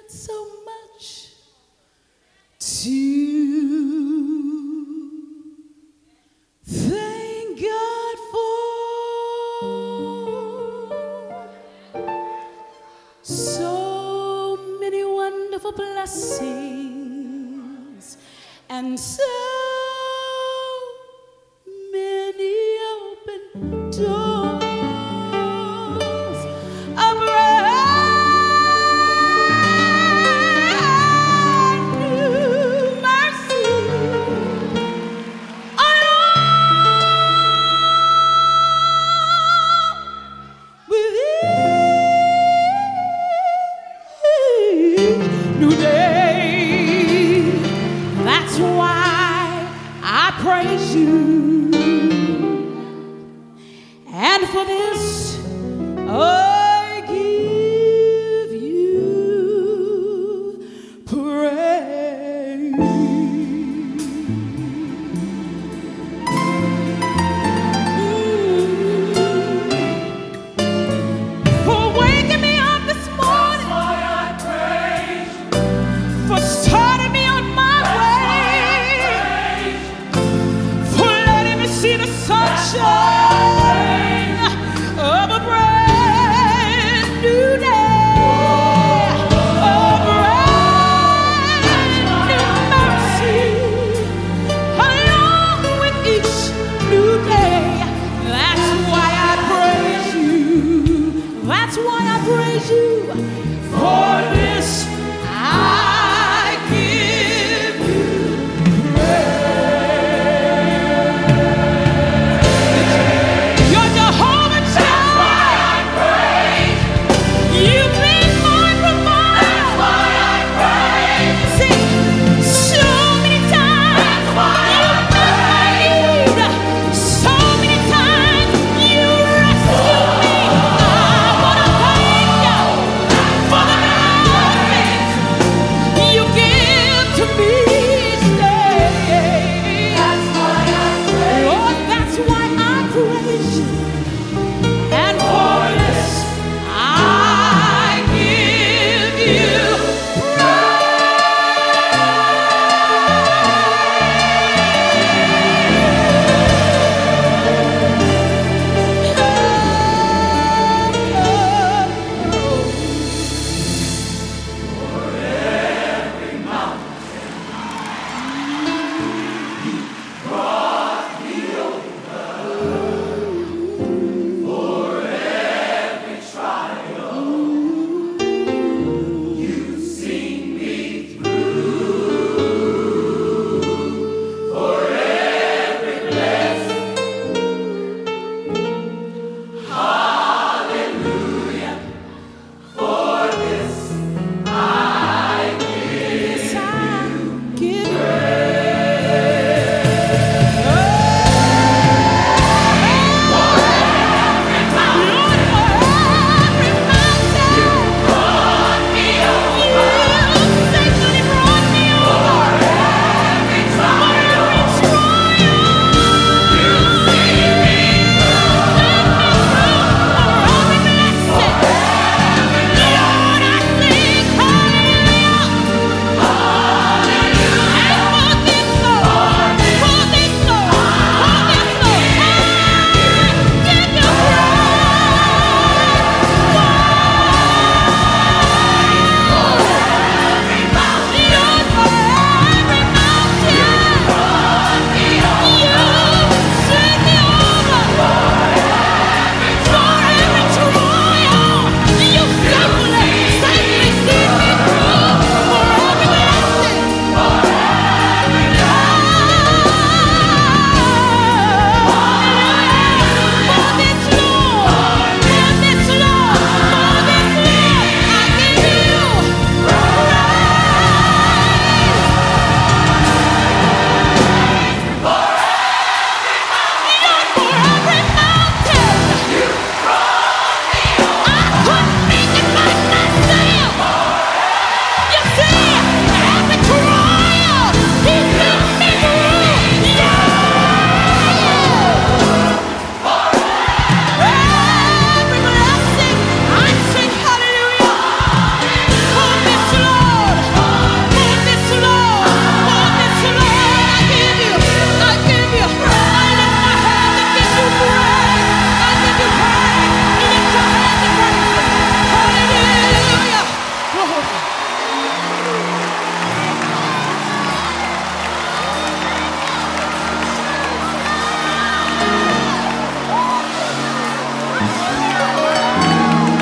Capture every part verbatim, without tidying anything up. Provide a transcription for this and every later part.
so much to thank God for. So many wonderful blessings and so many open doors. A brand new mercy along with each new day. That's why I praise you. And for this, I give you praise. For waking me up this morning. That's why I praise you. For starting me on my way. For letting me see the sunshine of a brand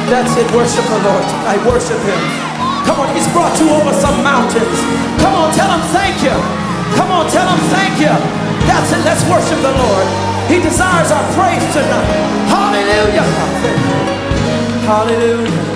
That's it. Worship the Lord tonight. Worship him. Come on, he's brought you over some mountains. Come on, tell him thank you. Come on, tell him thank you. That's it. Let's worship the Lord. He desires our praise tonight. Hallelujah. Hallelujah.